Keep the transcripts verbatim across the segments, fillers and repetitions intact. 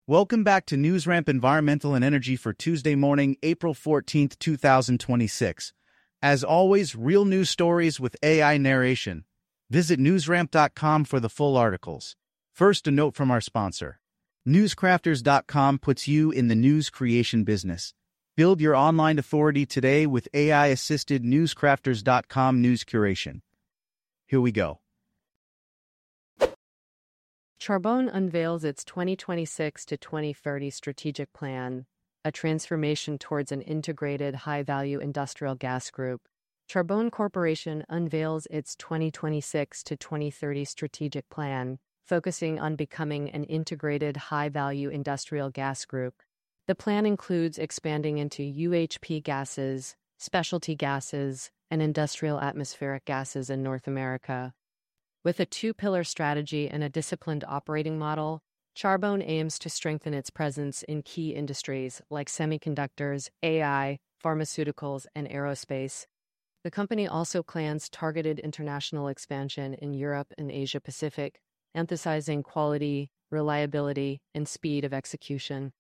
Welcome back to NewsRamp Environmental and Energy for Tuesday morning, April fourteenth, two thousand twenty-six. As always, real news stories with A I narration. Visit newsramp dot com for the full articles. First, a note from our sponsor. newscrafters dot com puts you in the news creation business. Build your online authority today with A I-assisted newscrafters dot com news curation. Here we go. Charbone unveils its twenty twenty-six to twenty thirty strategic plan, a transformation towards an integrated high-value industrial gas group. Charbone Corporation unveils its twenty twenty-six to twenty thirty strategic plan, focusing on becoming an integrated high-value industrial gas group. The plan includes expanding into U H P gases, specialty gases, and industrial atmospheric gases in North America. With a two-pillar strategy and a disciplined operating model, Charbone aims to strengthen its presence in key industries like semiconductors, A I, pharmaceuticals, and aerospace. The company also plans targeted international expansion in Europe and Asia-Pacific, emphasizing quality, reliability, and speed of execution.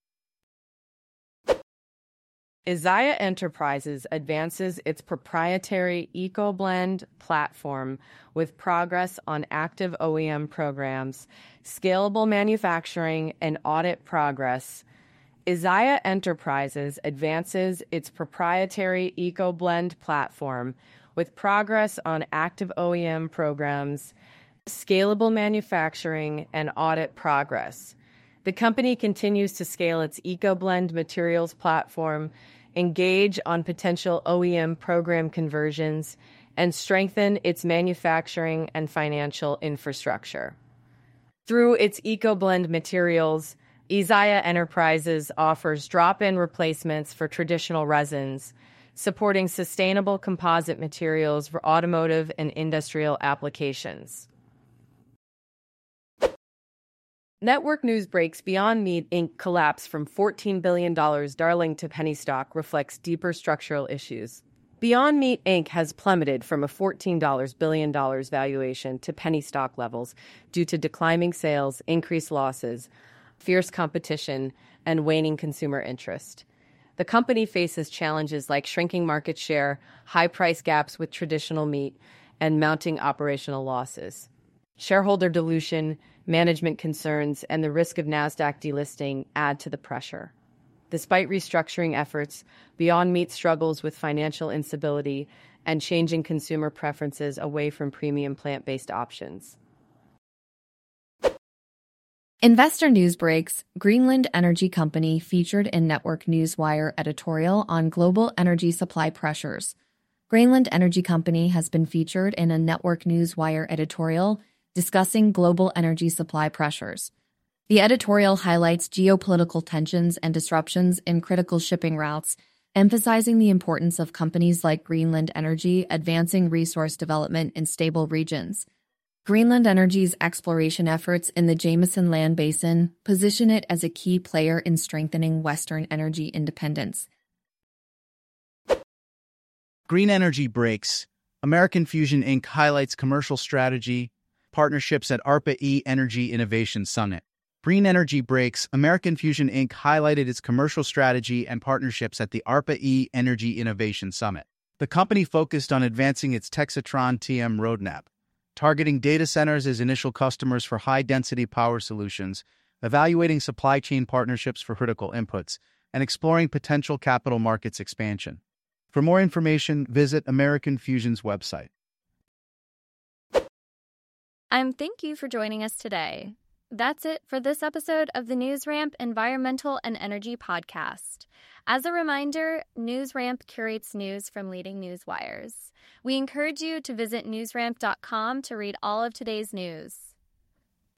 Izaya Enterprises advances its proprietary EcoBlend platform with progress on active O E M programs, scalable manufacturing, and audit progress. Izaya Enterprises advances its proprietary EcoBlend platform with progress on active O E M programs, scalable manufacturing, and audit progress. The company continues to scale its EcoBlend materials platform, engage on potential O E M program conversions, and strengthen its manufacturing and financial infrastructure. Through its EcoBlend materials, Izaya Enterprises offers drop-in replacements for traditional resins, supporting sustainable composite materials for automotive and industrial applications. Network news breaks Beyond Meat, Incorporated collapse from fourteen billion dollars darling to penny stock reflects deeper structural issues. Beyond Meat, Incorporated has plummeted from a fourteen billion dollars valuation to penny stock levels due to declining sales, increased losses, fierce competition, and waning consumer interest. The company faces challenges like shrinking market share, high price gaps with traditional meat, and mounting operational losses. Shareholder dilution, management concerns, and the risk of NASDAQ delisting add to the pressure. Despite restructuring efforts, Beyond Meat struggles with financial instability and changing consumer preferences away from premium plant-based options. Investor news breaks. Greenland Energy Company featured in Network Newswire editorial on global energy supply pressures. Greenland Energy Company has been featured in a Network Newswire editorial discussing global energy supply pressures. The editorial highlights geopolitical tensions and disruptions in critical shipping routes, emphasizing the importance of companies like Greenland Energy advancing resource development in stable regions. Greenland Energy's exploration efforts in the Jameson Land Basin position it as a key player in strengthening Western energy independence. Green Energy breaks. American Fusion Incorporated highlights commercial strategy, partnerships at ARPA-E Energy Innovation Summit. Green Energy breaks. American Fusion Incorporated highlighted its commercial strategy and partnerships at the ARPA-E Energy Innovation Summit. The company focused on advancing its Texatron T M roadmap, targeting data centers as initial customers for high-density power solutions, evaluating supply chain partnerships for critical inputs, and exploring potential capital markets expansion. For more information, visit American Fusion's website. Um, thank you for joining us today. That's it for this episode of the NewsRamp Environmental and Energy Podcast. As a reminder, NewsRamp curates news from leading news wires. We encourage you to visit newsramp dot com to read all of today's news.